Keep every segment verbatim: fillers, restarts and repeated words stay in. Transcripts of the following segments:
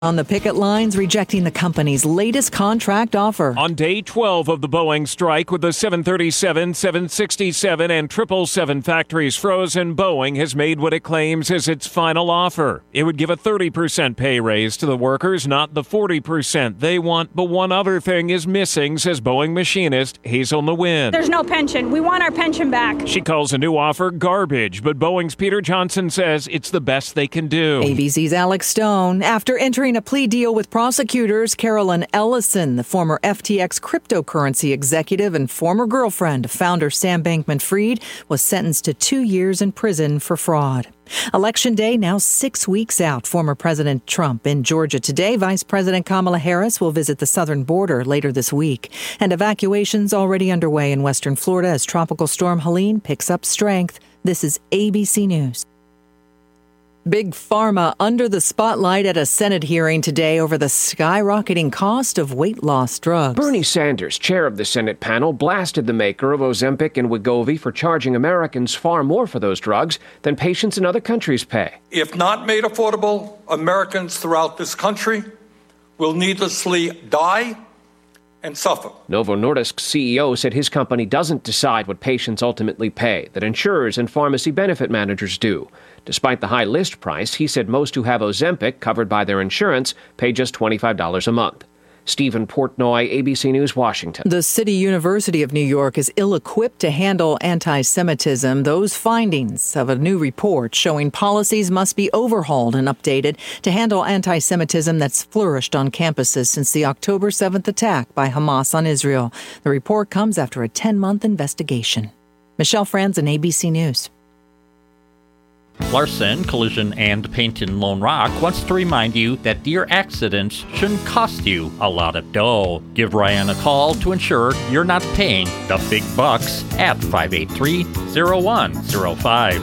on the picket lines, rejecting the company's latest contract offer. On day twelve of the Boeing strike, with the seven thirty-seven, seven sixty-seven, and triple seven factories frozen, Boeing has made what it claims is its final offer. It would give a thirty percent pay raise to the workers, not the forty percent they want. But one other thing is missing, says Boeing machinist Hazel Nguyen. There's no pension. We want our pension back. She calls a new offer garbage, but Boeing's Peter Johnson says it's the best they can do. A B C's Alex Stone. After entering a plea deal with prosecutors, Carolyn Ellison, the former F T X cryptocurrency executive and former girlfriend of founder Sam Bankman-Fried, was sentenced to two years in prison for fraud. Election day now six weeks out. Former President Trump in Georgia today. Vice President Kamala Harris will visit the southern border later this week. And evacuations already underway in western Florida as Tropical Storm Helene picks up strength. This is A B C News. Big Pharma under the spotlight at a Senate hearing today over the skyrocketing cost of weight loss drugs. Bernie Sanders, chair of the Senate panel, blasted the maker of Ozempic and Wegovy for charging Americans far more for those drugs than patients in other countries pay. If not made affordable, Americans throughout this country will needlessly die and suffer. Novo Nordisk's C E O said his company doesn't decide what patients ultimately pay, that insurers and pharmacy benefit managers do. Despite the high list price, he said most who have Ozempic covered by their insurance pay just twenty-five dollars a month. Stephen Portnoy, A B C News, Washington. The City University of New York is ill-equipped to handle anti-Semitism. Those findings of a new report showing policies must be overhauled and updated to handle anti-Semitism that's flourished on campuses since the October seventh attack by Hamas on Israel. The report comes after a ten-month investigation. Michelle Franzen, A B C News. Larson Collision and Paint in Lone Rock wants to remind you that deer accidents shouldn't cost you a lot of dough. Give Ryan a call to ensure you're not paying the big bucks at five eight three, zero one zero five.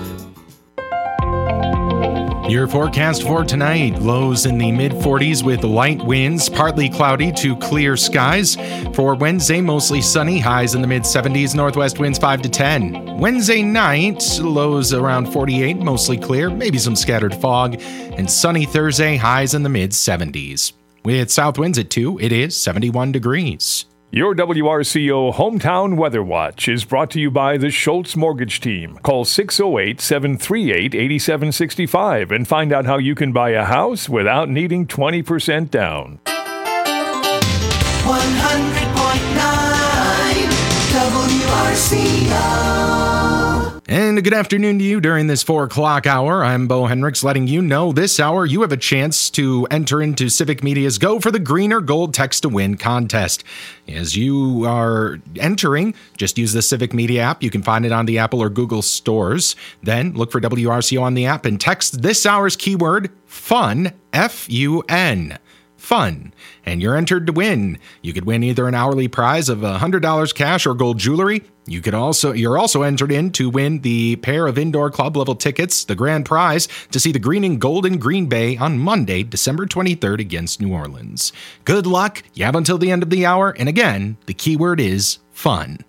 Your forecast for tonight, lows in the mid forties with light winds, partly cloudy to clear skies. For Wednesday, mostly sunny, highs in the mid seventies, northwest winds five to ten. Wednesday night, lows around forty-eight, mostly clear, maybe some scattered fog. And sunny Thursday, highs in the mid seventies. With south winds at two, it is seventy-one degrees. Your W R C O Hometown Weather Watch is brought to you by the Schultz Mortgage Team. Call six oh eight, seven three eight, eight seven six five and find out how you can buy a house without needing twenty percent down. one hundred point nine W R C O. And a good afternoon to you during this four o'clock hour. I'm Bo Hendricks, letting you know this hour you have a chance to enter into Civic Media's Go for the Green or Gold Text to Win contest. As you are entering, just use the Civic Media app. You can find it on the Apple or Google stores. Then look for W R C O on the app and text this hour's keyword, FUN, F U N. Fun, and you're entered to win. You could win either an hourly prize of one hundred dollars cash or gold jewelry. You could also you're also entered in to win the pair of indoor club level tickets, the grand prize to see the Green and Gold in Green Bay on Monday, December twenty-third against New Orleans. Good luck. You have until the end of the hour, and again, the keyword is fun.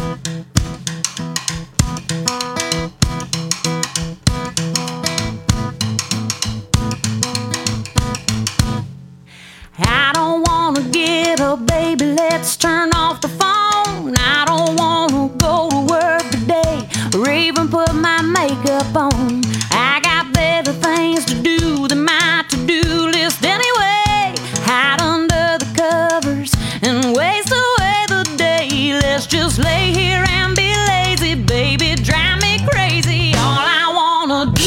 I don't wanna get up, baby, let's turn off the phone. I don't wanna go to work today or even put my makeup on. I got better things to do than my to-do list anyway. Hide under the covers and waste away the day. Let's just lay here and be lazy, baby, drive me crazy. All I wanna do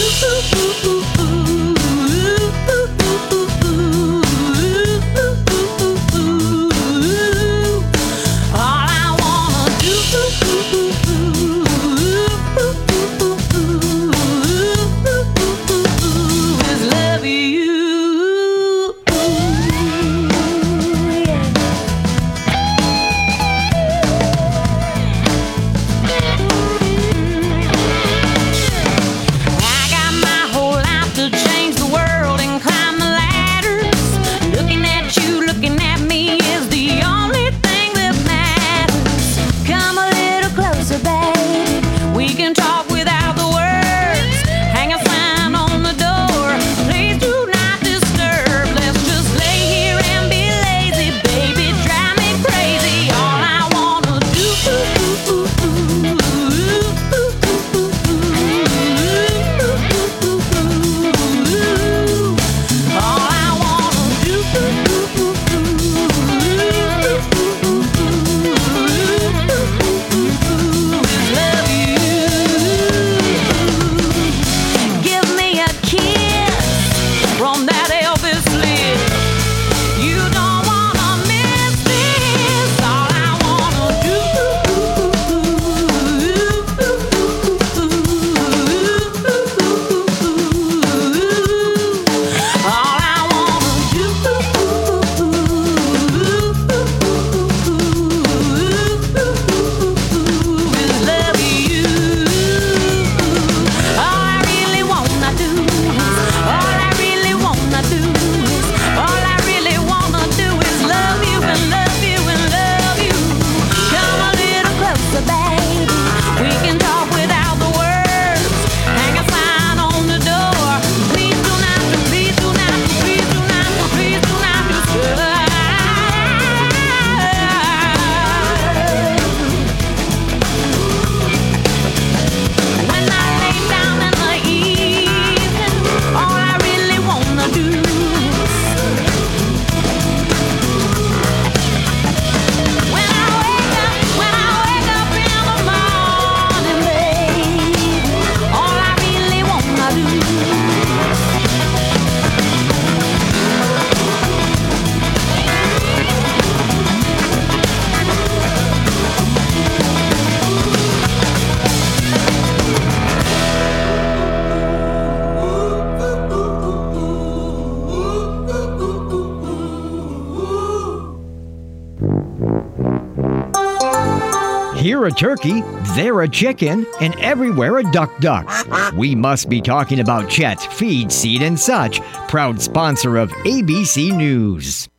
here a turkey, there a chicken, and everywhere a duck ducks. We must be talking about Chet Feed, Seed and Such, proud sponsor of A B C News.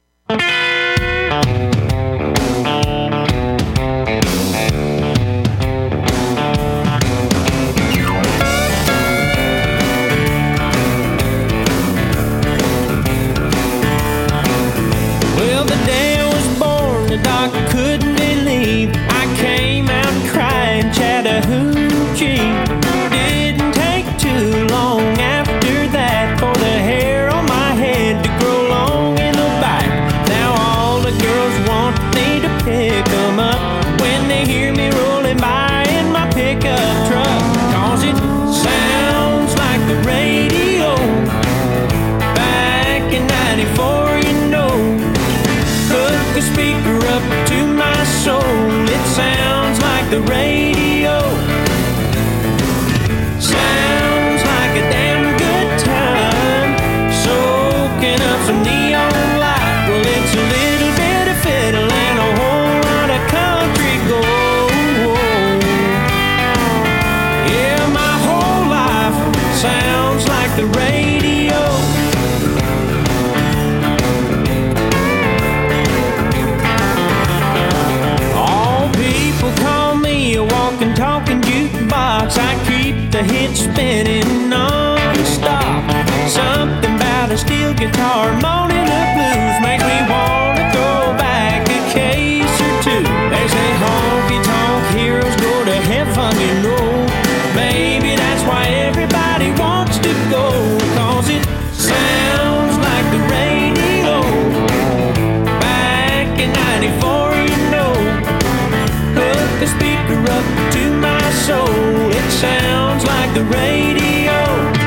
Well, the day I was born, the doc couldn't believe I came out crying Chattahoochee. Didn't take too long after that for the hair on my head to grow long in the back. Now all the girls want me to pick them up when they hear me rolling by in my pickup truck. Cause it sounds like the radio back in ninety-four, you know. Hook a speaker up to my soul. It sounds like the radio. Sounds like a damn good time. Soaking up some neon light. Well, it's a little bit of fiddle and a whole lot of country gold. Yeah, my whole life sounds like the radio. Call me a walking, talking jukebox. I keep the hits spinning non-stop. Something about a steel guitar moaning the blues makes me want to throw back a case or two. They say honky-tonk heroes go to heaven, you know. Maybe that's why everybody wants to go, cause it sounds like the radio back in ninety-four, you know. Hook the speaker up to my soul. It sounds like the radio.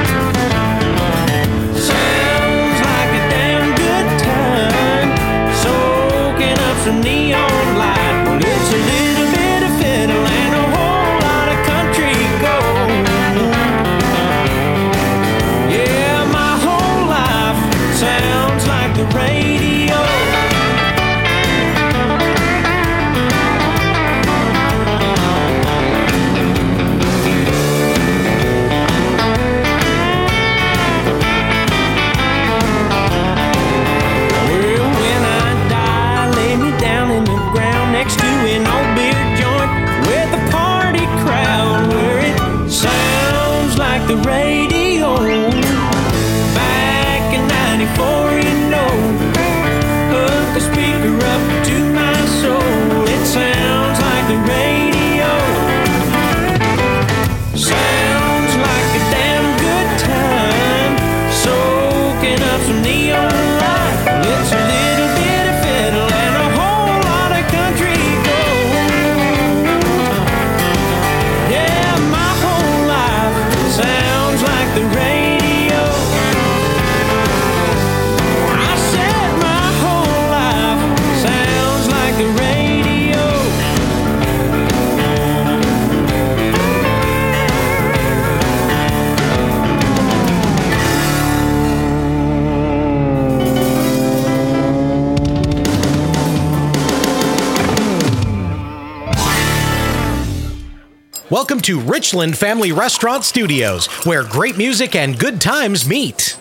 Sounds like a damn good time. Soaking up some neon light. Well, it's a little bit of fiddle and a whole lot of country gold. Yeah, my whole life sounds like the radio. Next to an old beer joint with a party crowd where it sounds like the radio back in ninety-four, you know. Hook the speaker up to my soul. It sounds like the radio. Sounds like a damn good time. Soaking up some neon light. It's a little bit of fiddle and a whole lot of country. Sounds like the radio. I said my whole life sounds like the radio. Welcome to Richland Family Restaurant Studios, where great music and good times meet.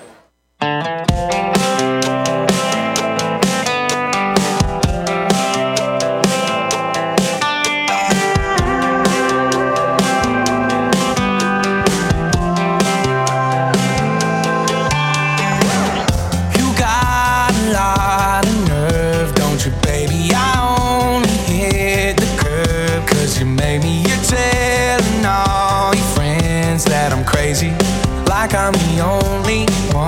Like I'm the only one.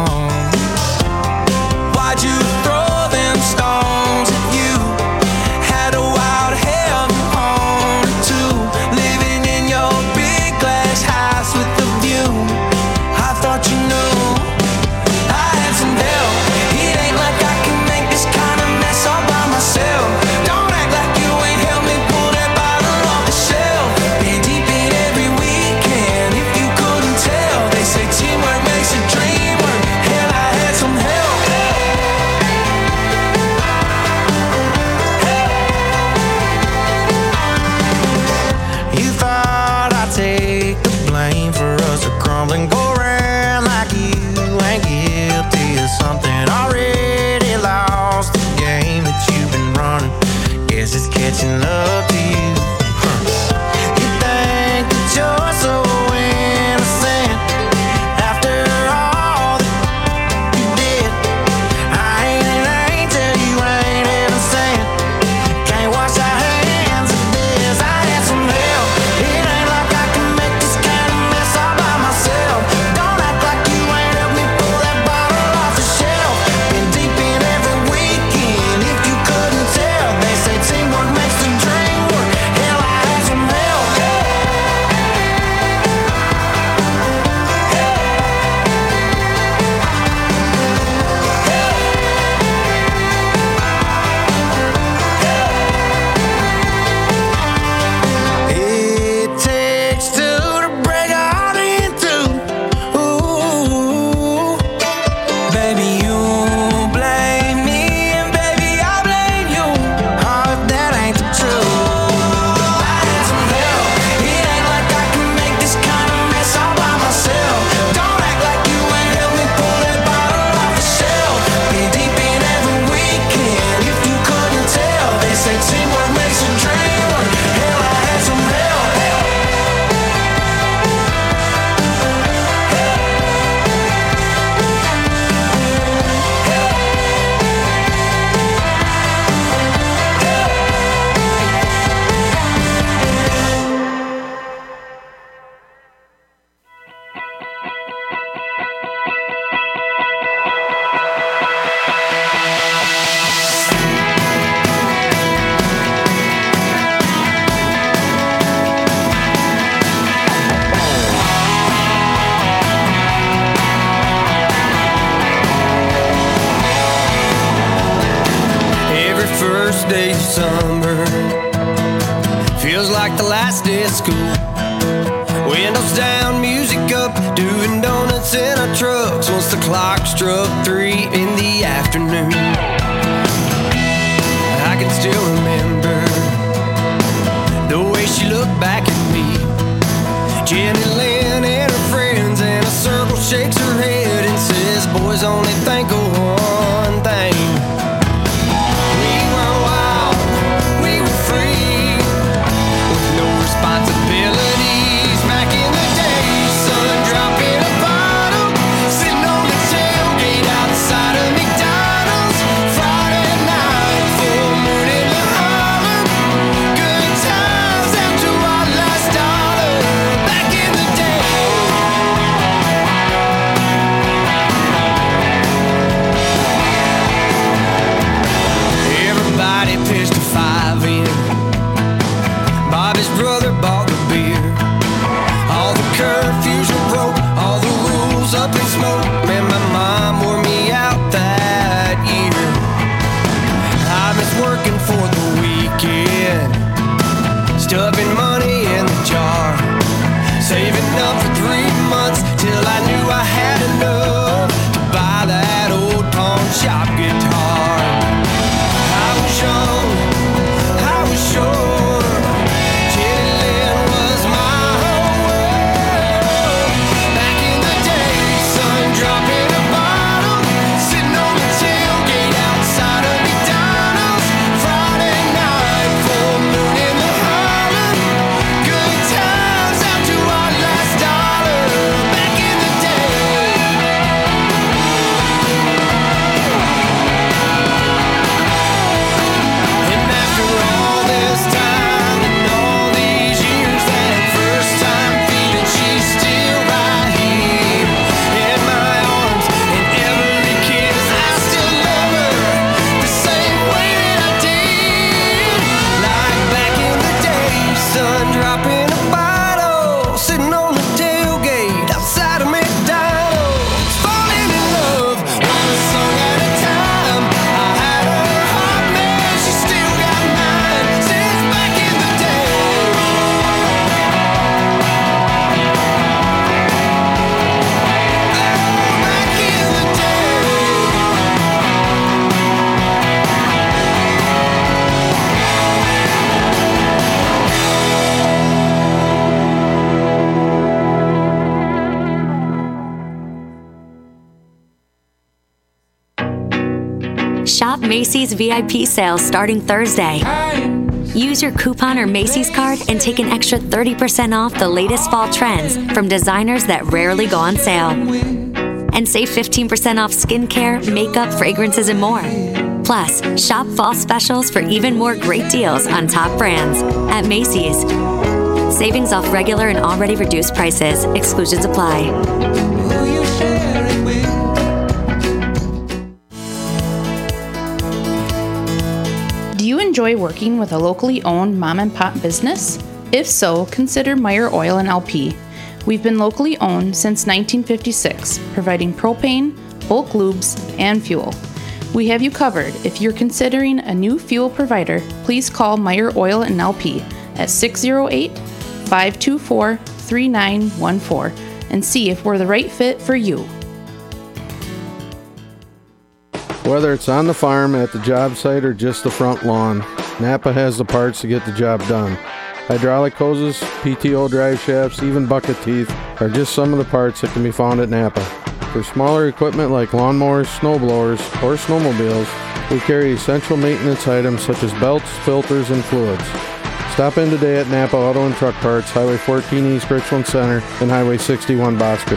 first day of summer. Feels like the last day of school. Windows down, music up, doing donuts in our trucks once the clock struck three in the afternoon. I can still remember the way she looked back at me. Jenny Lynn and her friends, and a circle shakes her head and says, boys only think of one thing. We were wild, we were free, with no responsibilities. Back in the day, sun dropping a bottle, sitting on the tailgate outside of McDonald's. Friday night, full moon in the Harlem. Good times after our last dollar. Back in the day. Everybody pitched a five in. Bobby's brother bought the beer. All the curfews were broke, all the rules up in smoke. Man, my mom wore me out that year. I miss working for the weekend, stuffing money in the jar, saving up for three months till I knew I had enough to buy that old pawn shop guitar. I was young, I was sure. Jenny Lynn was my whole world. Back in the day, sun dropping a bottle, sitting on the tailgate outside of McDonald's. Friday night, full moon in the Harlem. Good times after our last dollar. Back in the day. And after all this time and all these years, that first time feeling, she's still right here in my arms. And every kiss, I still love her the same way that I did. Like back in the day, sun dropping a bottle, sitting on the tailgate outside of McDonald's. Falling in love, one song at a time. I had her heart, man, she still got mine. Since back in the day. Back in the Shop Macy's V I P sales starting Thursday. Use your coupon or Macy's card and take an extra thirty percent off the latest fall trends from designers that rarely go on sale. And save fifteen percent off skincare, makeup, fragrances, and more. Plus, shop fall specials for even more great deals on top brands at Macy's. Savings off regular and already reduced prices. Exclusions apply. Do you enjoy working with a locally owned mom and pop business? If so, consider Meyer Oil and L P. We've been locally owned since nineteen fifty-six, providing propane, bulk lubes, and fuel. We have you covered. If you're considering a new fuel provider, please call Meyer Oil and L P at six oh eight, five two four, three nine one four and see if we're the right fit for you. Whether it's on the farm, at the job site, or just the front lawn, Napa has the parts to get the job done. Hydraulic hoses, P T O drive shafts, even bucket teeth are just some of the parts that can be found at Napa. For smaller equipment like lawnmowers, snowblowers, or snowmobiles, we carry essential maintenance items such as belts, filters, and fluids. Stop in today at Napa Auto and Truck Parts, Highway fourteen East Richland Center, and Highway sixty-one Boscoville.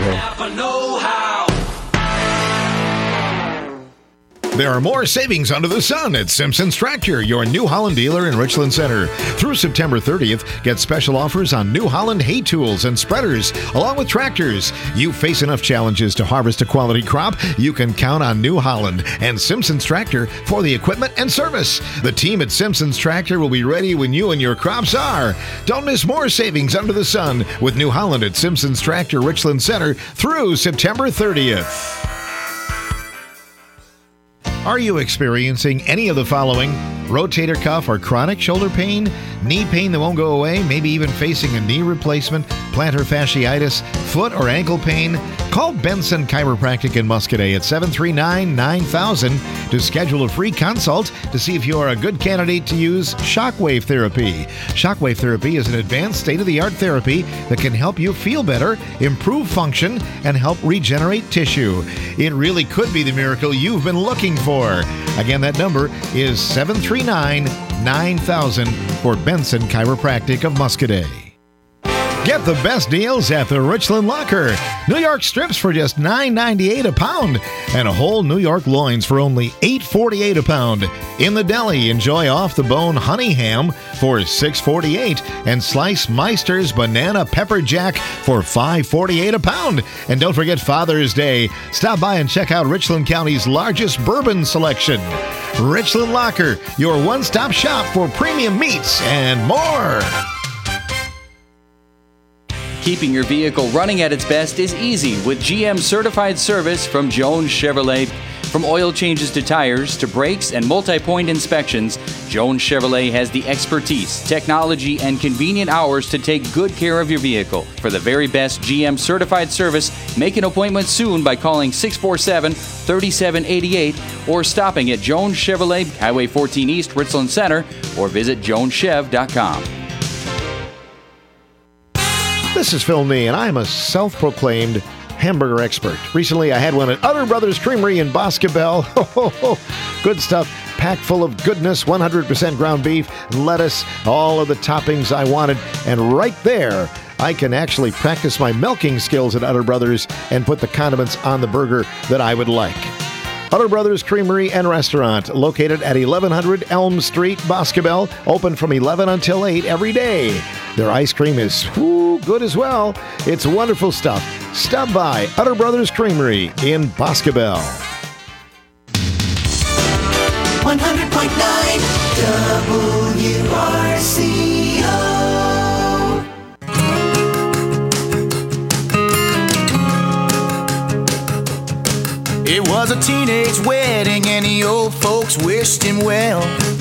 There are more savings under the sun at Simpson's Tractor, your New Holland dealer in Richland Center. Through September thirtieth, get special offers on New Holland hay tools and spreaders, along with tractors. You face enough challenges to harvest a quality crop, you can count on New Holland and Simpson's Tractor for the equipment and service. The team at Simpson's Tractor will be ready when you and your crops are. Don't miss more savings under the sun with New Holland at Simpson's Tractor, Richland Center through September thirtieth. Are you experiencing any of the following? rotator cuff or chronic shoulder pain, knee pain that won't go away, maybe even facing a knee replacement, plantar fasciitis, foot or ankle pain? Call Benson Chiropractic in Muscadet at seven three nine, nine thousand to schedule a free consult to see if you are a good candidate to use shockwave therapy. Shockwave therapy is an advanced state-of-the-art therapy that can help you feel better, improve function, and help regenerate tissue. It really could be the miracle you've been looking for. Again, that number is seven three nine, nine thousand for Benson Chiropractic of Muscadet. Get the best deals at the Richland Locker. New York strips for just nine ninety-eight a pound, and a whole New York loins for only eight forty-eight a pound. In the deli, enjoy off-the-bone honey ham for six forty-eight, and slice Meister's banana pepper jack for five forty-eight a pound. And don't forget Father's Day. Stop by and check out Richland County's largest bourbon selection. Richland Locker, your one-stop shop for premium meats and more. Keeping your vehicle running at its best is easy with G M certified service from Jones Chevrolet. From oil changes to tires to brakes and multi-point inspections, Jones Chevrolet has the expertise, technology, and convenient hours to take good care of your vehicle. For the very best G M certified service, make an appointment soon by calling six four seven, three seven eight eight or stopping at Jones Chevrolet, Highway fourteen East, Richland Center, or visit jones chev dot com. This is Phil Nee, and I'm a self-proclaimed hamburger expert. Recently, I had one at Utter Brothers Creamery in Boscobel. Good stuff, packed full of goodness, one hundred percent ground beef, lettuce, all of the toppings I wanted. And right there, I can actually practice my milking skills at Utter Brothers and put the condiments on the burger that I would like. Utter Brothers Creamery and Restaurant, located at eleven hundred Elm Street, Boscobel, open from eleven until eight every day. Their ice cream is whoo, good as well. It's wonderful stuff. Stop by Utter Brothers Creamery in Boscobel. one hundred point nine W R C O. It was a teenage wedding and the old folks wished him well.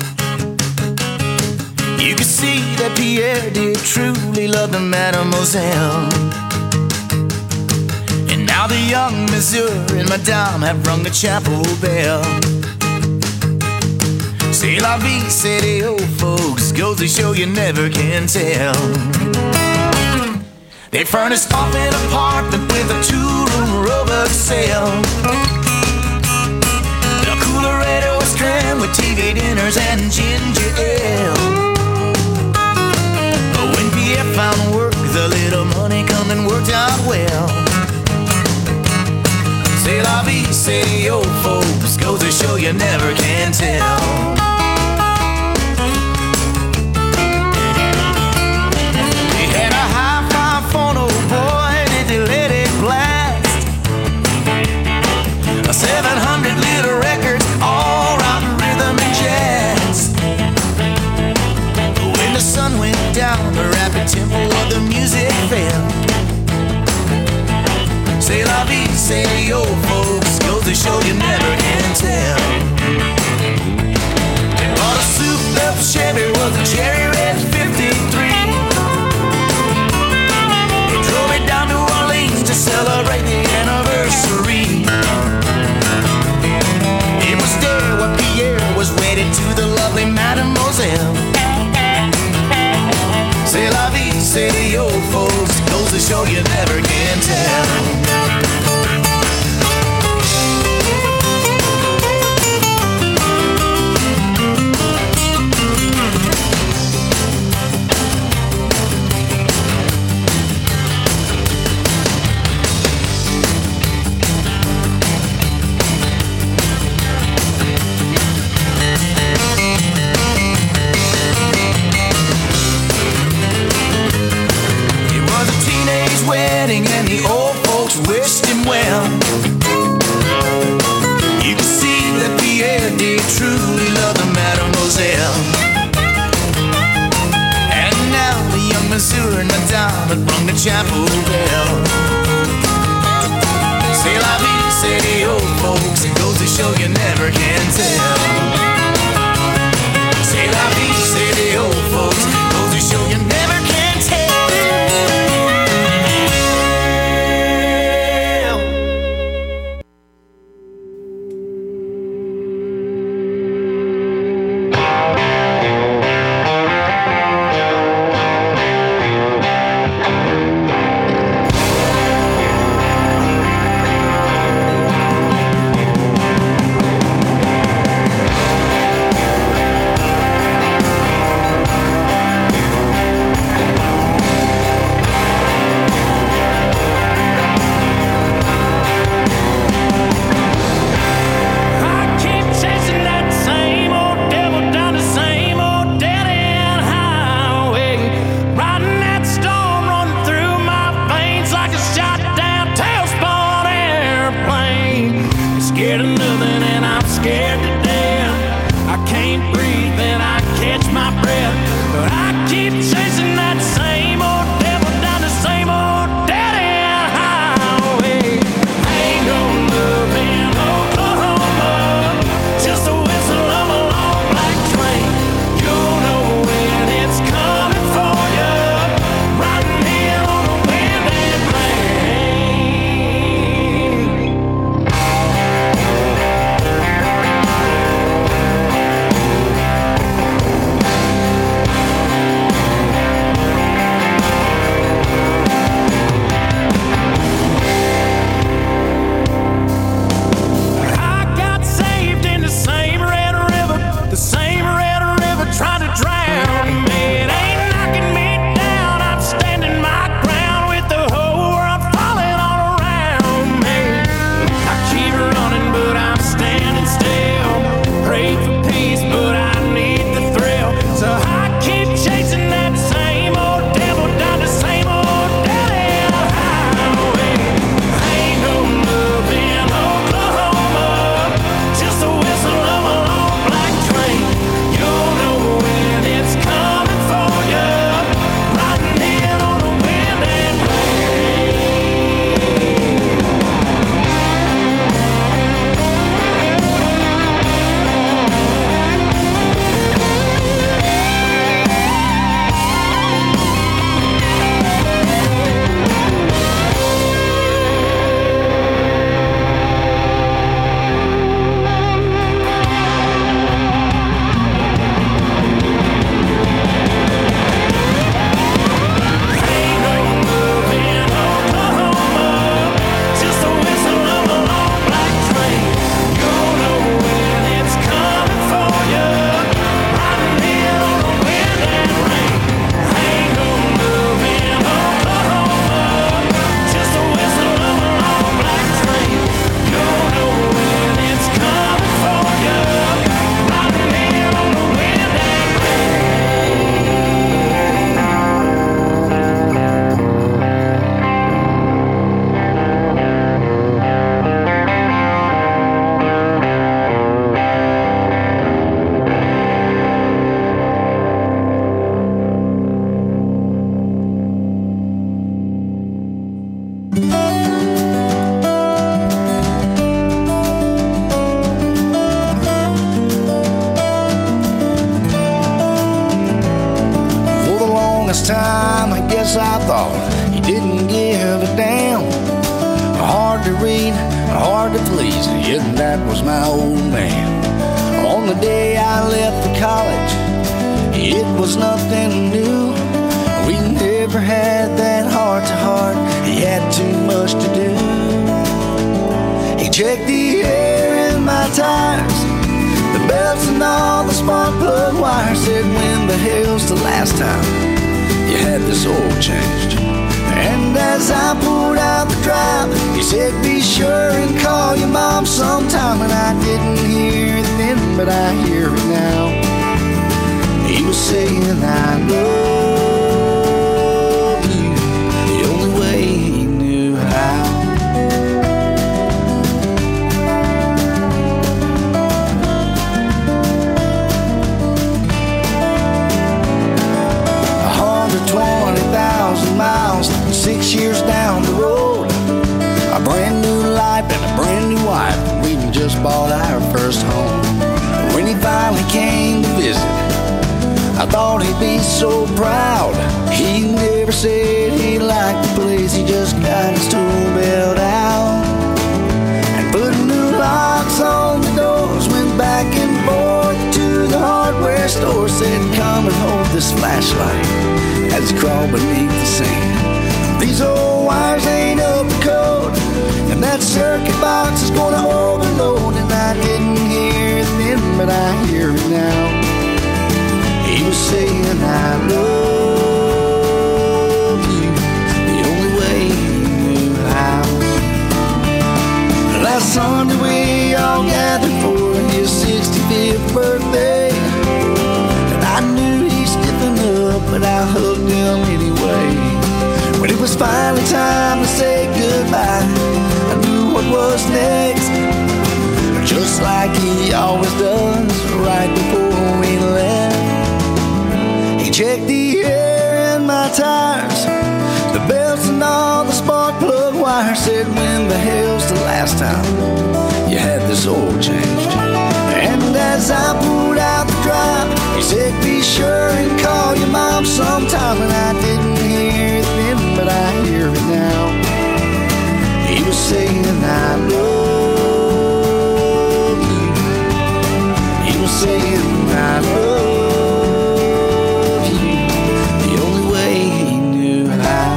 You could see that Pierre did truly love the mademoiselle. And now the young monsieur and madame have rung the chapel bell. C'est la vie, say the old folks, goes to show you never can tell. They furnished off an apartment with a two-room rowboat sail. The cooler radio was crammed with T V dinners and ginger ale. But when Pierre found work, the little money come and worked out well. C'est la vie, say the old folks, goes to show you never can tell. seven hundred little records, all rotten rhythm and jazz. When the sun went down, the rapid tempo of the music fell. C'est la vie, say the old folks, goes to show you never can tell. They bought a souped-up Chevy, was a cherry red fifty-three. They drove it down to Orleans to celebrate the anniversary. It was there where Pierre was wedded to the lovely mademoiselle. C'est la vie, say the old folks, goes to show you never can tell. Wedding and the old folks wished him well. You can see that Pierre did truly love the mademoiselle. And now the young monsieur and madame had rung the chapel bell. C'est la vie, say the old folks, it goes to show you never can tell. guess I thought he didn't give a damn. Hard to read, hard to please, yeah, that was my old man. On the day I left the college, it was nothing new. We never had that heart-to-heart, he had too much to do. He checked the air in my tires, the belts and all the spark plug wires. Said, when the hell's the last time you had this oil changed? And as I pulled out the drive, he said, be sure and call your mom sometime. And I didn't hear it then, but I hear it now. He was saying, I love you, the only way he knew how. one hundred twenty thousand miles, six years down the road, a brand new life and a brand new wife. We just bought our first home. When he finally came to visit, I thought he'd be so proud. He never said he liked the place, he just got his tool belt out and put new locks on the doors. Went back and forth to the hardware store, said, come and hold this flashlight as he crawled beneath the sand. These old wires ain't up to code, and that circuit box is gonna overload. And I didn't hear it then, but I hear it now. He was saying, I love you, the only way he knew how. Last Sunday we all gathered for his sixty-fifth birthday, and I knew he'd stiffen up, but I hugged him anyway. When it was finally time to say goodbye, I knew what was next, just like he always does right before we left. He checked the air in my tires, the belts and all the spark plug wires. Said, when the hell's the last time you had this oil changed? And as I pulled out the drive, he said, be sure and call your mom sometime. And I didn't hear it then, but I hear it now. He was saying, I love you. He was saying, I love you, the only way he knew how.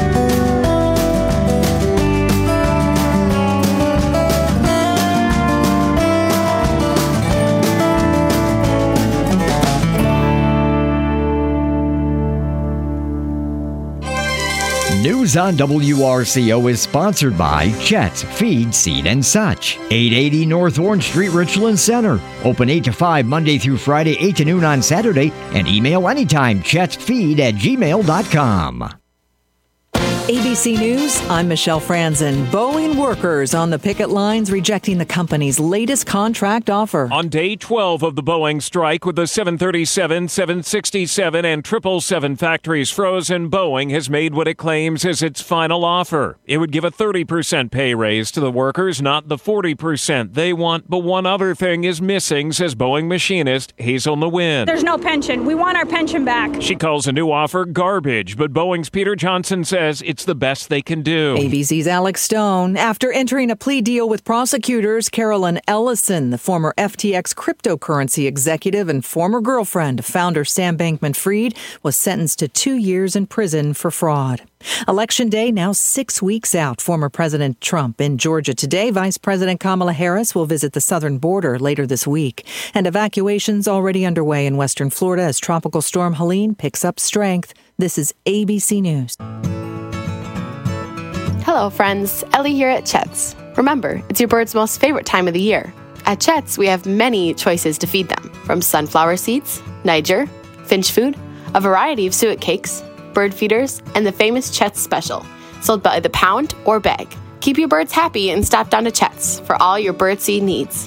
News on W R C O is sponsored by Chet's Feed, Seed and Such. eight eighty North Orange Street, Richland Center. Open eight to five Monday through Friday, eight to noon on Saturday. And email anytime, chetsfeed at gmail dot com. A B C News, I'm Michelle Franzen. Boeing workers on the picket lines rejecting the company's latest contract offer. On day twelve of the Boeing strike, with the seven thirty-seven, seven sixty-seven, and triple seven factories frozen, Boeing has made what it claims is its final offer. It would give a thirty percent pay raise to the workers, not the forty percent they want. But one other thing is missing, says Boeing machinist Hazel Nguyen. There's no pension. We want our pension back. She calls a new offer garbage, but Boeing's Peter Johnson says it's the best they can do. A B C's Alex Stone. After entering a plea deal with prosecutors, Carolyn Ellison, the former F T X cryptocurrency executive and former girlfriend of founder Sam Bankman-Fried, was sentenced to two years in prison for fraud. Election day now six weeks out. Former President Trump in Georgia today. Vice President Kamala Harris will visit the southern border later this week. And evacuations already underway in western Florida as Tropical Storm Helene picks up strength. This is A B C News. Hello, friends. Ellie here at Chet's. Remember, it's your bird's most favorite time of the year. At Chet's, we have many choices to feed them, from sunflower seeds, Niger, finch food, a variety of suet cakes, bird feeders, and the famous Chet's Special, sold by the pound or bag. Keep your birds happy and stop down to Chet's for all your birdseed needs.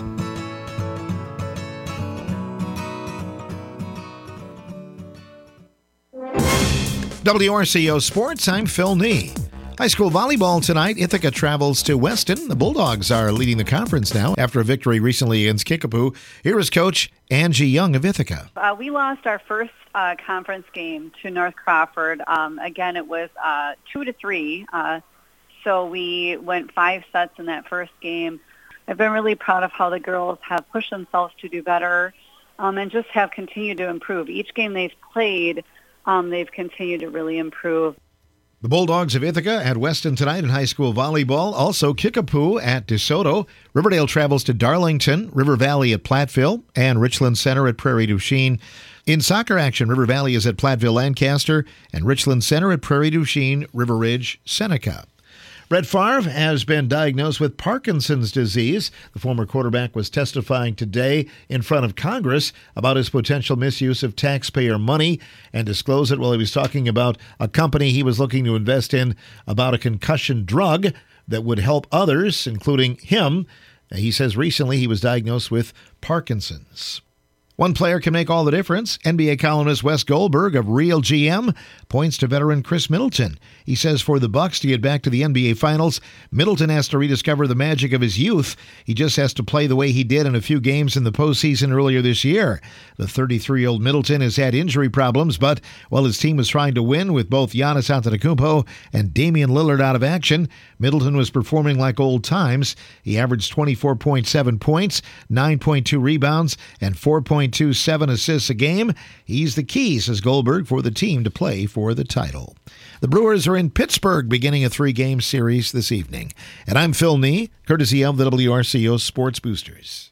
W R C O Sports, I'm Phil Nee. High school volleyball tonight. Ithaca travels to Weston. The Bulldogs are leading the conference now after a victory recently against Kickapoo. Here is Coach Angie Young of Ithaca. Uh, we lost our first uh, conference game to North Crawford. Um, again, it was uh, two to three. Uh, so we went five sets in that first game. I've been really proud of how the girls have pushed themselves to do better um, and just have continued to improve. Each game they've played, um, they've continued to really improve. The Bulldogs of Ithaca at Weston tonight in high school volleyball. Also, Kickapoo at DeSoto. Riverdale travels to Darlington, River Valley at Platteville, and Richland Center at Prairie du Chien. In soccer action, River Valley is at Platteville Lancaster, and Richland Center at Prairie du Chien, River Ridge, Seneca. Brett Favre has been diagnosed with Parkinson's disease. The former quarterback was testifying today in front of Congress about his potential misuse of taxpayer money and disclosed it while he was talking about a company he was looking to invest in about a concussion drug that would help others, including him. He says recently he was diagnosed with Parkinson's. One player can make all the difference. N B A columnist Wes Goldberg of Real G M points to veteran Chris Middleton. He says for the Bucks to get back to the N B A Finals, Middleton has to rediscover the magic of his youth. He just has to play the way he did in a few games in the postseason earlier this year. The thirty-three-year-old Middleton has had injury problems, but while his team was trying to win with both Giannis Antetokounmpo and Damian Lillard out of action, Middleton was performing like old times. He averaged twenty-four point seven points, nine point two rebounds, and four point two seven assists a game. He's the key, says Goldberg, for the team to play for the title. The Brewers are in Pittsburgh beginning a three-game series this evening. And I'm Phil Nee, courtesy of the W R C O Sports Boosters.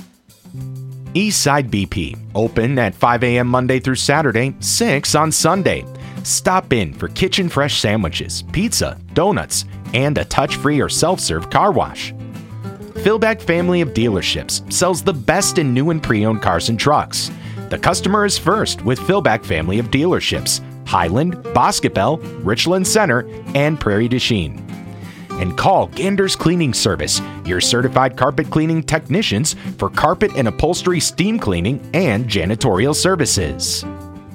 Eastside B P, open at five a.m. Monday through Saturday, six on Sunday. Stop in for kitchen fresh sandwiches, pizza, donuts, and a touch-free or self-serve car wash. Philbeck Family of Dealerships sells the best in new and pre-owned cars and trucks. The customer is first with Philbeck Family of Dealerships, Highland, Boscobel, Richland Center, and Prairie du Chien. And call Gander's Cleaning Service, your certified carpet cleaning technicians for carpet and upholstery steam cleaning and janitorial services.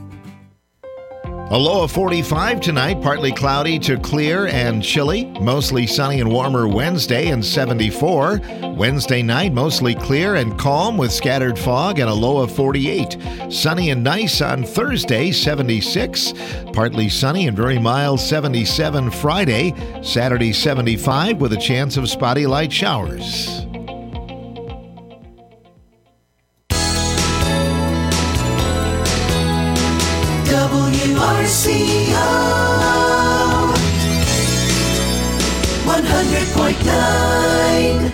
A low of forty-five tonight, partly cloudy to clear and chilly. Mostly sunny and warmer Wednesday and seventy-four. Wednesday night, mostly clear and calm with scattered fog and a low of forty-eight. Sunny and nice on Thursday, seventy-six. Partly sunny and very mild, seventy-seven Friday. Saturday, seventy-five with a chance of spotty light showers. W R C O one hundred point nine.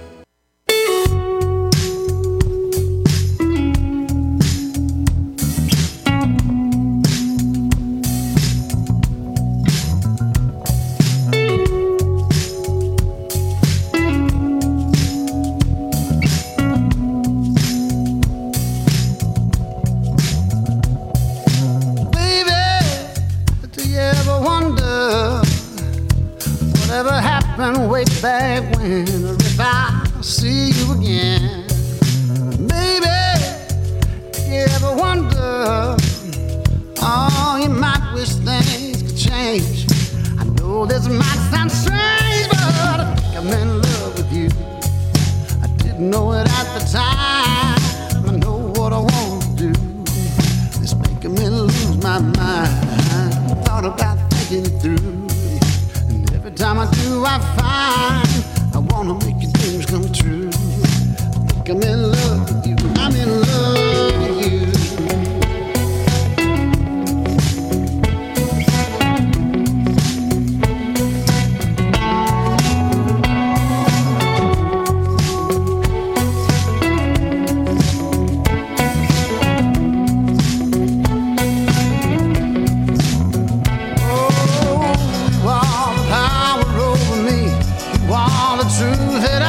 Way back when, or if I see you again, baby, you ever wonder, oh, you might wish things could change. I know this might sound strange, but I think I'm in love with you. I didn't know it at the time. I know what I want to do. It's making me lose my mind. I thought about thinking it through. Every time I do, I find I wanna make your dreams come true. I think I'm in love with you. I'm in love with you. True that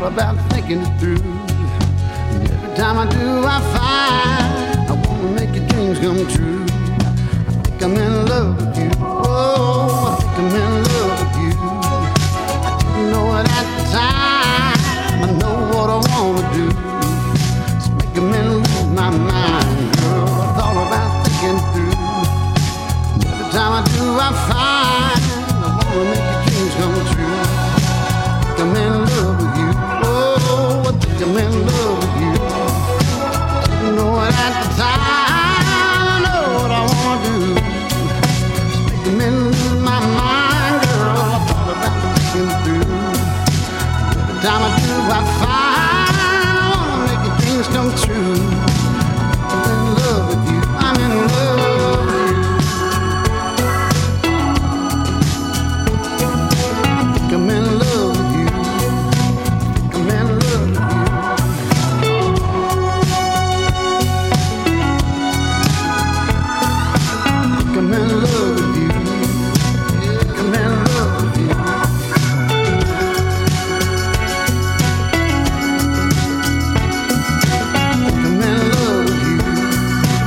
about thinking it through. And every time I do, I find I wanna make your dreams come true. I think I'm in love with you. Oh, I think I'm in love with you. I didn't know it at the time. I know what I wanna do. It's making me lose my mind, girl. I thought about thinking it through. And every time I do, I find I wanna make your dreams come true. I think I'm in love with you. Oh, I think I'm in love with you. Didn't know it at the time. I know what I wanna do. It's making me lose my mind, girl. I thought about thinking it through. Every time I do, I find I wanna make your dreams come true. I'm in love with you. I'm in love with you. I'm in love with you. I'm in love with you. I'm in love with you. I'm in love with you. I'm in love with you.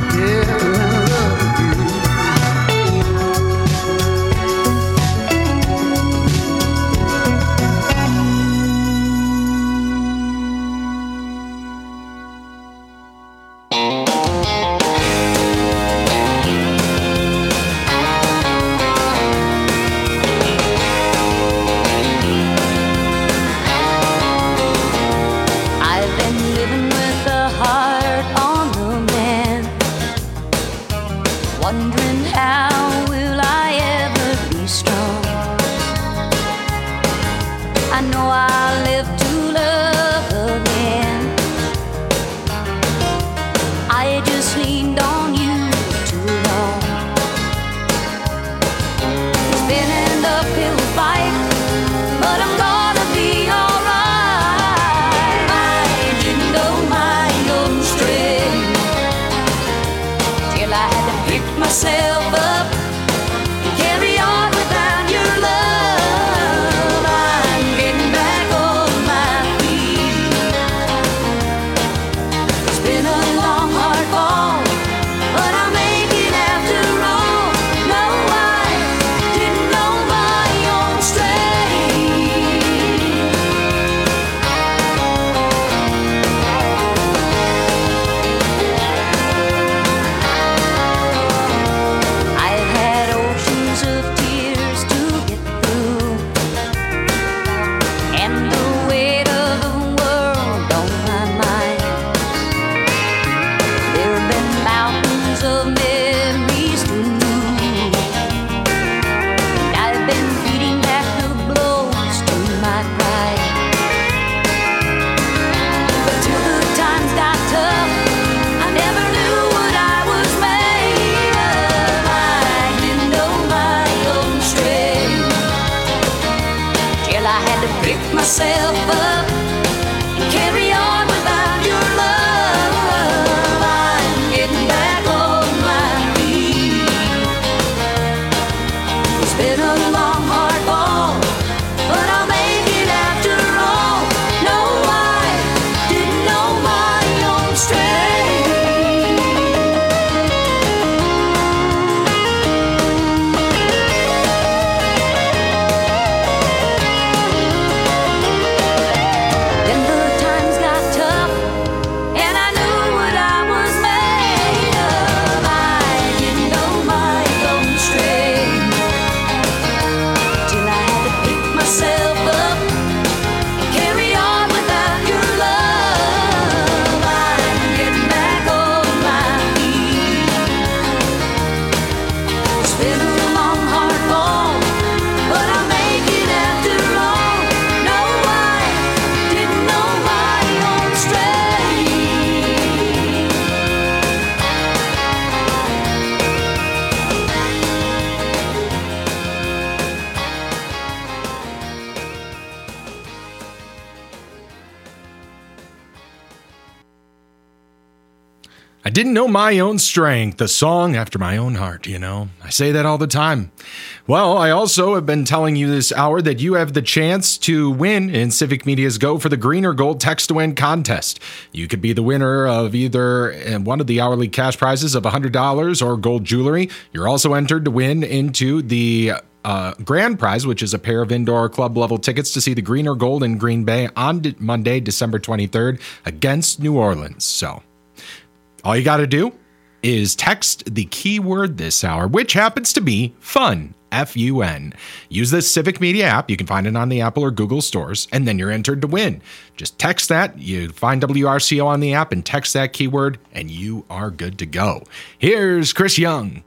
I didn't know my own strength, a song after my own heart, you know. I say that all the time. Well, I also have been telling you this hour that you have the chance to win in Civic Media's Go for the Green or Gold Text to Win contest. You could be the winner of either one of the hourly cash prizes of one hundred dollars or gold jewelry. You're also entered to win into the Uh, grand prize, which is a pair of indoor club level tickets to see the Green or Gold in Green Bay on D- Monday, December twenty-third against New Orleans. So all you got to do is text the keyword this hour, which happens to be fun, F U N. Use the Civic Media app. You can find it on the Apple or Google stores, and then you're entered to win. Just text that. You find W R C O on the app and text that keyword, and you are good to go. Here's Chris Young.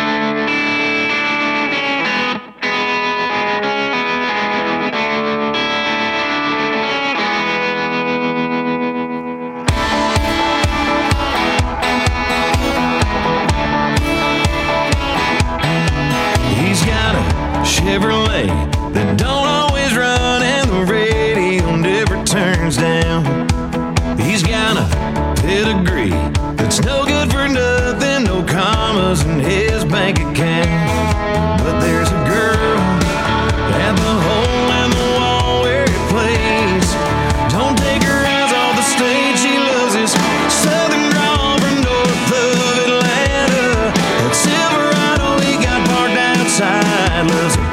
Chevrolet that don't always run and the radio never turns down. He's got a pedigree that's no good for nothing, no commas in his bank account. But there's a girl at the hole in the wall where he plays. Don't take her eyes off the stage, she loves his southern drawl from north of Atlanta. That Silverado he got parked outside loves it.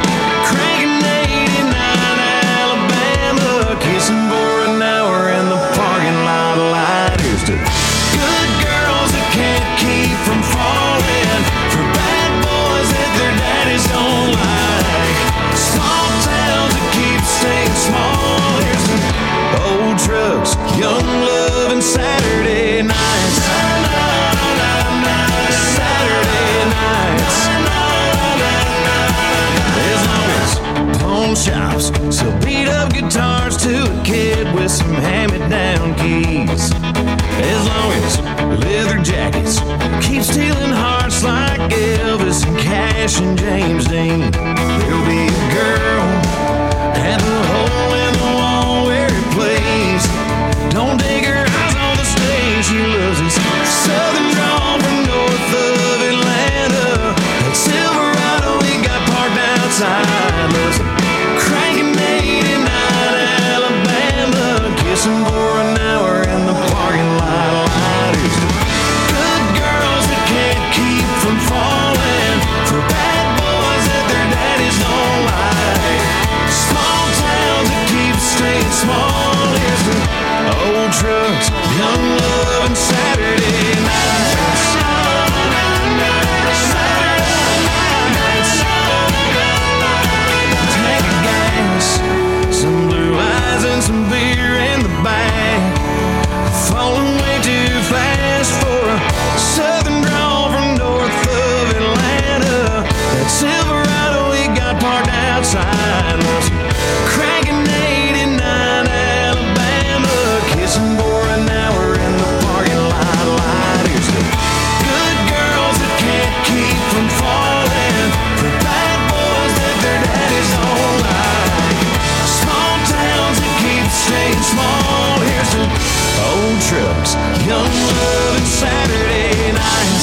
Trucks, young love, and Saturday nights. Saturday nights. As long as pawn shops sell beat up guitars to a kid with some hand-me-down keys. As long as leather jackets keep stealing hearts like Elvis and Cash and James Dean. There'll be a girl at the hole in the wall where he plays. Don't take her eyes on the stage, she loves his southern drawl from north of Atlanta. That Silverado he got parked outside loves it. Cranking eighty-nine Alabama, kissing for an hour in the parking lot. Lighters to good girls that can't keep from falling for bad boys that their daddies don't like. Small towns that keep staying small. Here's the old trucks, young love, and Saturday nights. Saturday nights. Tank of gas, some blue eyes and some beer in the back. Falling way too fast for a southern drawl from north of Atlanta. That Silverado he got parked outside was cranking eighty-nine Alabama, kissing for an hour in the parking lot. Lighters to good girls that can't keep from falling for bad boys that their daddies don't like. Small towns that keep staying small. Here's to old trucks, young love, and Saturday nights.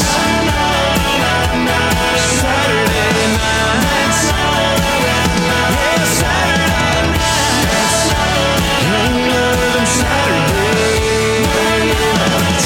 Saturday nights. Yeah, Saturday nights. Young love and Saturday nights.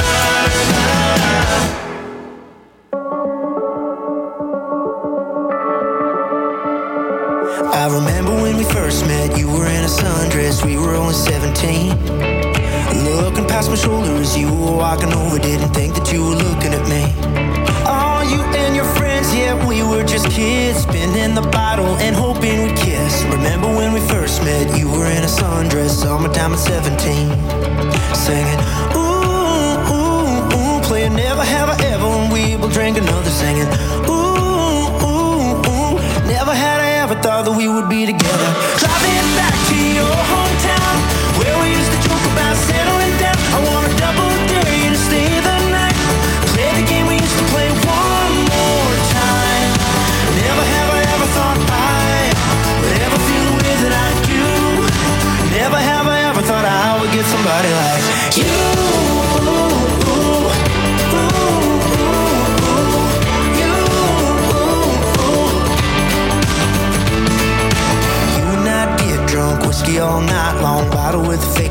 I remember when we first met, you were in a sundress, we were only seventeen. Looking past my shoulder as you were walking over, didn't think that you were looking at me. Oh, you and your friends, yeah, we were just kids, spinning the bottle and hoping we'd kiss. Remember when we first met, you were in a sundress, summertime at seventeen. Singing, ooh, ooh, ooh, playing Never Have I Ever, and we will drink another, singing, ooh, ooh, ooh, never had I ever thought that we would be together. Driving back to your hometown, where we used to joke about settling down. I want a double dare you to stay the night. Play the game we used to play one more time. Never have I ever thought I would ever feel the way that I do. Never have I ever thought I would get somebody like you.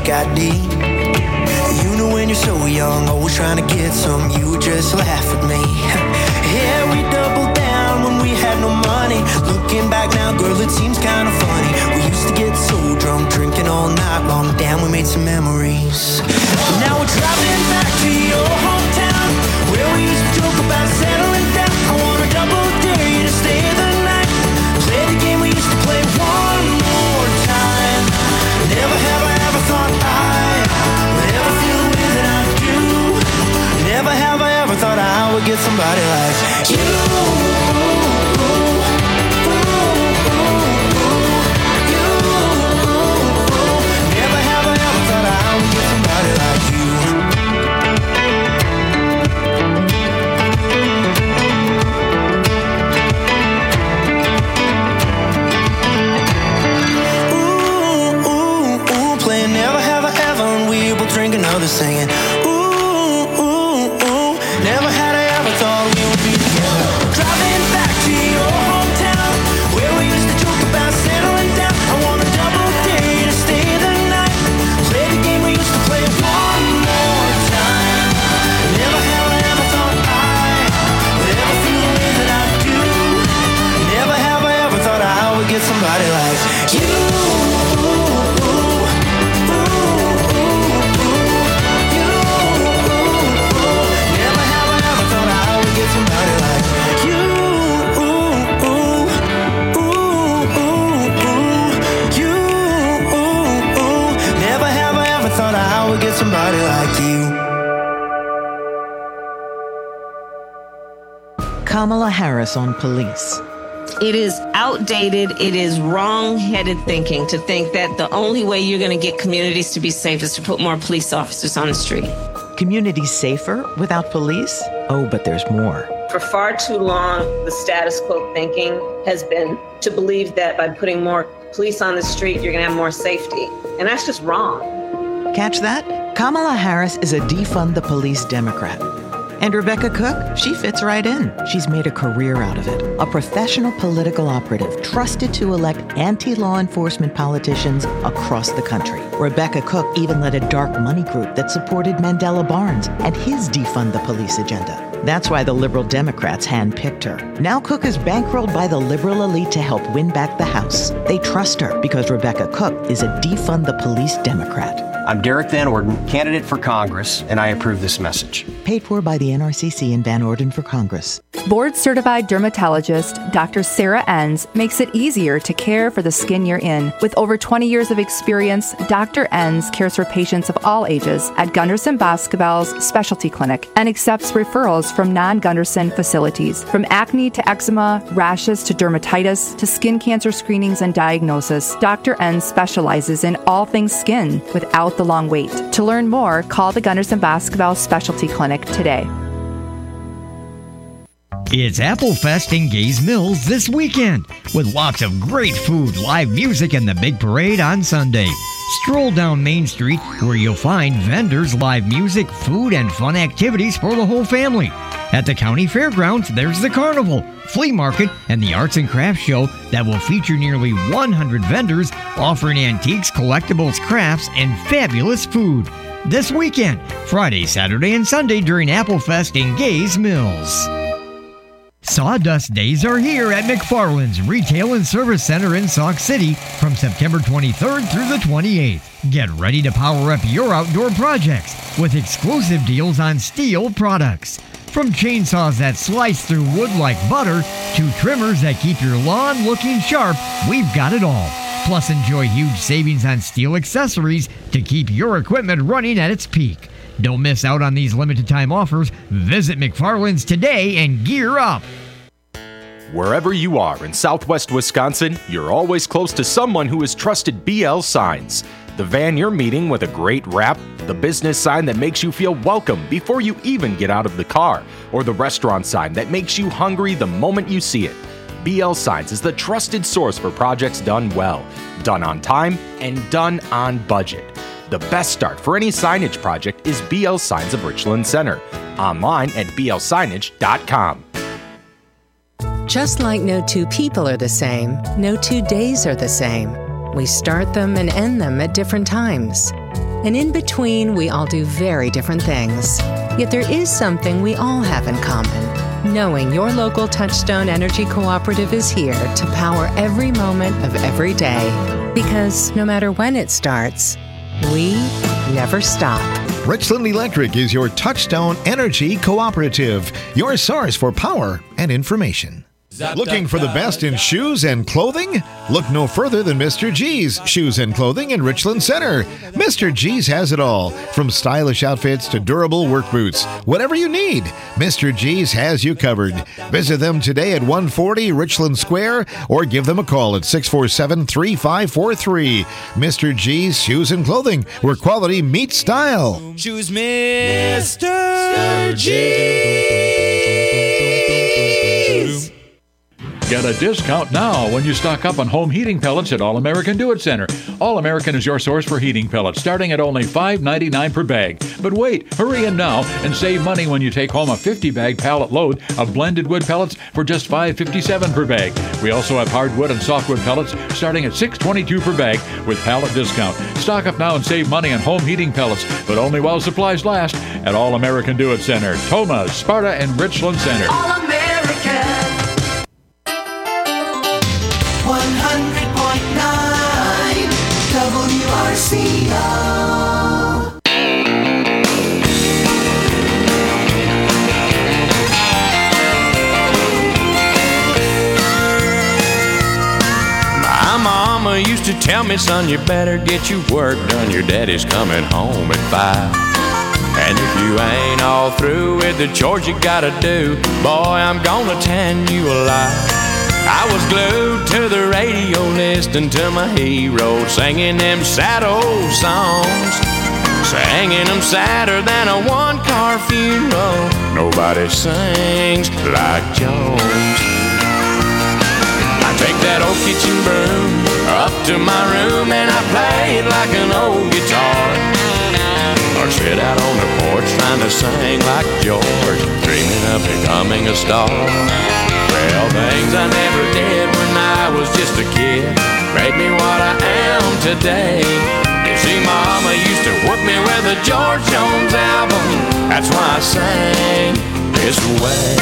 fake I D. You know when you're so young, always trying to get some, you would just laugh at me. Yeah, we doubled down when we had no money. Looking back now, girl, it seems kind of funny. We used to get so drunk, drinking all night long. Damn, we made some memories. Now we're driving back to your hometown, where we used to joke about settling down. I wanna double dare you to stay the night. Play the game we used to play one more time. Never have I ever thought I would ever feel the way that I do. Never have I ever thought I would get somebody like you. Another singing, ooh, ooh, ooh. Never had I ever thought we would be together. Driving back to your hometown, where we used to joke about settling down. I wanna double dare you to stay the night. Play the game we used to play one more time. Never have I ever thought I would ever feel the way that I do. Never have I ever thought I would get somebody like you. Somebody like you. Ooh, ooh, ooh, ooh, ooh. You. Ooh, ooh. Never have I ever thought I would get somebody like you. Kamala Harris on police. It is outdated, it is wrong-headed thinking to think that the only way you're going to get communities to be safe is to put more police officers on the street. Communities safer without police? Oh, but there's more. For far too long, the status quo thinking has been to believe that by putting more police on the street, you're going to have more safety. And that's just wrong. Catch that? Kamala Harris is a defund the police Democrat. And Rebecca Cook, she fits right in. She's made a career out of it. A professional political operative trusted to elect anti-law enforcement politicians across the country. Rebecca Cook even led a dark money group that supported Mandela Barnes and his defund the police agenda. That's why the liberal Democrats handpicked her. Now Cook is bankrolled by the liberal elite to help win back the House. They trust her because Rebecca Cook is a defund the police Democrat. I'm Derek Van Orden, candidate for Congress, and I approve this message. Paid for by the N R C C and Van Orden for Congress. Board-certified dermatologist Doctor Sarah Enns makes it easier to care for the skin you're in. With over twenty years of experience, Doctor Enns cares for patients of all ages at Gunderson Boscobel's specialty clinic and accepts referrals from non-Gunderson facilities. From acne to eczema, rashes to dermatitis to skin cancer screenings and diagnosis, Doctor Enns specializes in all things skin without the long wait. To learn more, call the Gunderson Boscobel Specialty Clinic today. It's Apple Fest in Gays Mills this weekend, with lots of great food, live music, and the big parade on Sunday. Stroll down Main Street, where you'll find vendors, live music, food, and fun activities for the whole family. At the county fairgrounds, there's the carnival, flea market, and the arts and crafts show that will feature nearly one hundred vendors offering antiques, collectibles, crafts, and fabulous food. This weekend, Friday, Saturday, and Sunday during Apple Fest in Gays Mills. Sawdust Days are here at McFarland's Retail and Service Center in Sauk City from September twenty-third through the twenty-eighth. Get ready to power up your outdoor projects with exclusive deals on STIHL products. From chainsaws that slice through wood like butter to trimmers that keep your lawn looking sharp, we've got it all. Plus, enjoy huge savings on STIHL accessories to keep your equipment running at its peak. Don't miss out on these limited time offers. Visit McFarland's today and gear up. Wherever you are in Southwest Wisconsin, you're always close to someone who has trusted B L Signs. The van you're meeting with a great wrap, the business sign that makes you feel welcome before you even get out of the car, or the restaurant sign that makes you hungry the moment you see it. B L Signs is the trusted source for projects done well, done on time, and done on budget. The best start for any signage project is B L Signs of Richland Center. Online at b l signage dot com. Just like no two people are the same, no two days are the same. We start them and end them at different times. And in between, we all do very different things. Yet there is something we all have in common. Knowing your local Touchstone Energy Cooperative is here to power every moment of every day. Because no matter when it starts, we never stop. Richland Electric is your Touchstone Energy Cooperative, your source for power and information. Looking for the best in shoes and clothing? Look no further than Mister G's Shoes and Clothing in Richland Center. Mister G's has it all, from stylish outfits to durable work boots. Whatever you need, Mister G's has you covered. Visit them today at one forty Richland Square or give them a call at six four seven, three five four three. Mister G's Shoes and Clothing, where quality meets style. Choose Mister G's. Get a discount now when you stock up on home heating pellets at All American Do It Center. All American is your source for heating pellets, starting at only five ninety-nine per bag. But wait, hurry in now and save money when you take home a fifty bag pallet load of blended wood pellets for just five fifty-seven per bag. We also have hardwood and softwood pellets starting at six twenty-two per bag with pallet discount. Stock up now and save money on home heating pellets, but only while supplies last at All American Do It Center, Toma, Sparta, and Richland Center. All American. one hundred point nine W R C O. My mama used to tell me, son, you better get your work done. Your daddy's coming home at five. And if you ain't all through with the chores you gotta do, boy, I'm gonna tan you alive. I was glued to the radio listening to my hero, singing them sad old songs, singing them sadder than a one-car funeral. Nobody sings like Jones. I take that old kitchen broom up to my room and I play it like an old guitar, or sit out on the porch trying to sing like George, dreaming of becoming a star. Well, things I never did when I was just a kid made me what I am today. You see, Mama used to whoop me with a George Jones album. That's why I sang this way.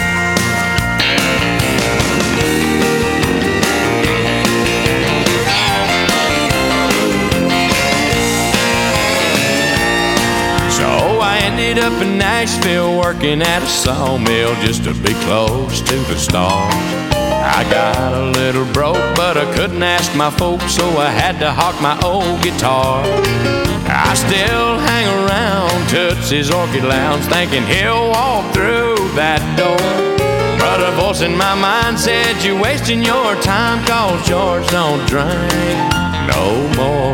So I ended up in Nashville working at a sawmill just to be close to the stars. I got a little broke, but I couldn't ask my folks, so I had to hawk my old guitar. I still hang around Tootsie's Orchid Lounge thinking he'll walk through that door. But a voice in my mind said, you're wasting your time, 'cause George don't drink no more.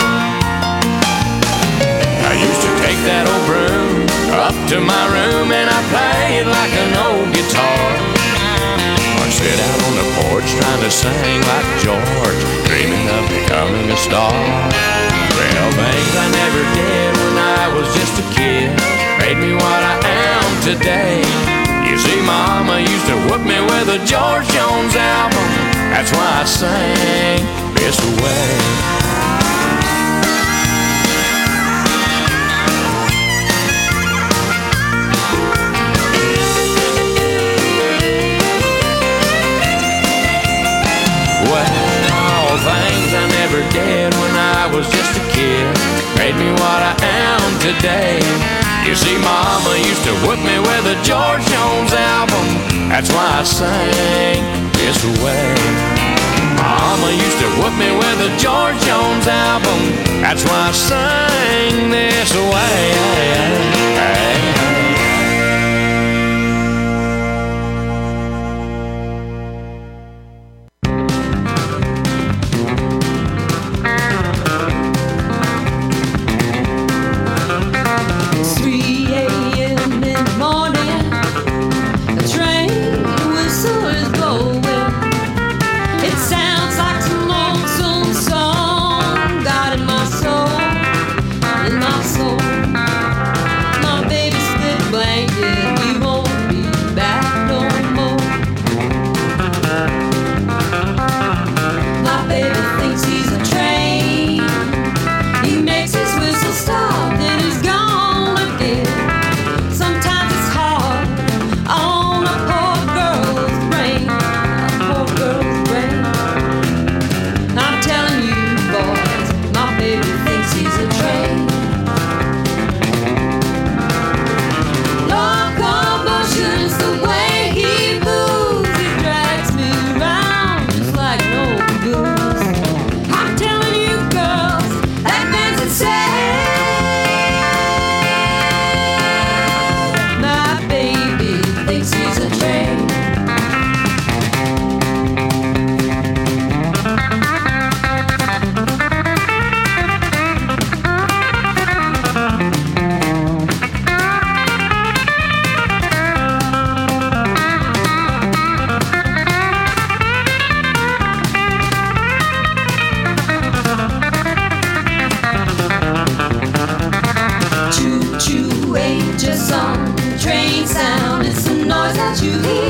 I used to take that old broom up to my room and I play it like an old guitar, or sit out on the porch trying to sing like George, dreaming of becoming a star. Well, things I never did when I was just a kid made me what I am today. You see, Mama used to whoop me with a George Jones album. That's why I sang this way. Well, things I never did when I was just a kid made me what I am today. You see, Mama used to whoop me with a George Jones album. That's why I sang this way. Mama used to whoop me with a George Jones album. That's why I sang this way. Hey, hey. just some train sound. It's the noise that you hear.